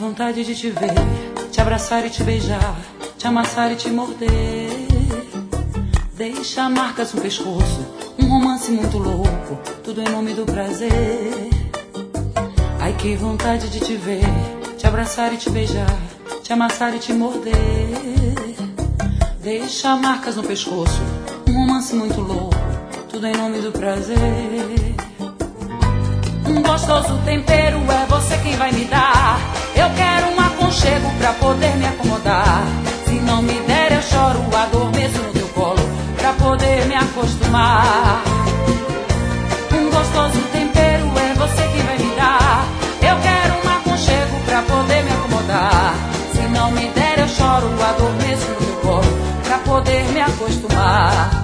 vontade de te ver, te abraçar e te beijar, te amassar e te morder. Deixa marcas no pescoço, um romance muito louco, tudo em nome do prazer. Ai, que vontade de te ver, te abraçar e te beijar, te amassar e te morder. Deixa marcas no pescoço, um romance muito louco, tudo em nome do prazer. Um gostoso tempero é você quem vai me dar. Eu quero um aconchego pra poder me acomodar. Se não me der eu choro, adormeço no teu colo pra poder me acostumar. Um gostoso tempero é você quem vai me dar. Eu quero um aconchego pra poder me acomodar. Se não me der eu choro, adormeço no teu colo pra poder me acostumar.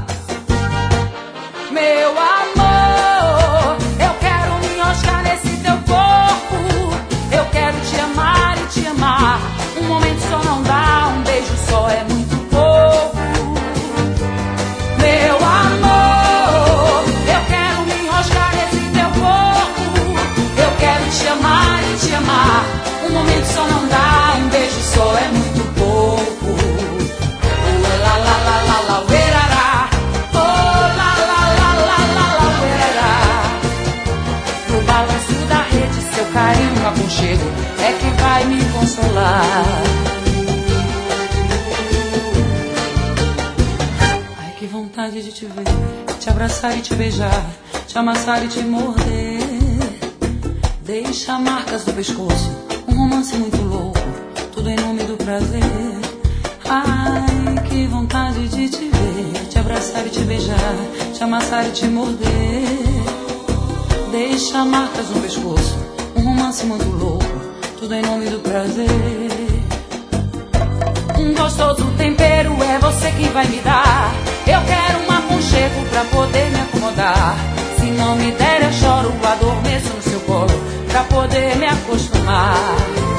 Meu amor, eu quero me enroscar nesse teu corpo. Eu quero te amar e te amar. Um momento só não dá, um beijo só é muito pouco. Meu amor, eu quero me enroscar nesse teu corpo. Eu quero te amar e te amar. Um momento só não dá, um beijo só é muito pouco. La la la la la, uerará. Oh, la la la la la la, uerará. No balanço da rede, seu carinho, um aconchego é que vai me consolar. Ai, que vontade de te ver, te abraçar e te beijar, te amassar e te morder. Deixa marcas no pescoço, um romance muito louco, tudo em nome do prazer. Ai, que vontade de te ver, te abraçar e te beijar, te amassar e te morder. Deixa marcas no pescoço, um romance muito louco, tudo em nome do prazer. Um gostoso tempero é você quem vai me dar. Eu quero um aconchego pra poder me acomodar. Se não me der eu choro, adormeço no seu colo pra poder me acostumar.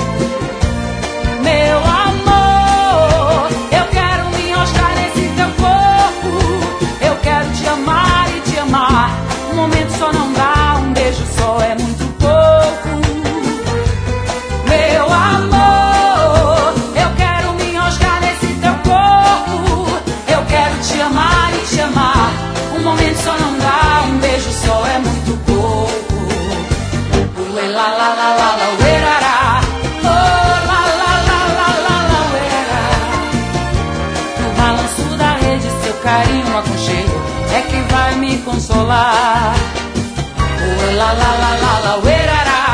Meu amor, eu quero me enroscar nesse teu corpo. Eu quero te amar e te amar. Um momento só não dá, um beijo só é muito pouco. Meu amor, eu quero me enroscar nesse teu corpo. Eu quero te amar e te amar. Um momento só não dá, um beijo só é muito pouco. La la la la la, uerará. Oh, la la la la la la, uerará. No balanço da rede, seu carinho, um aconchego é que vai me consolar. Oh, la la la la la, uerará.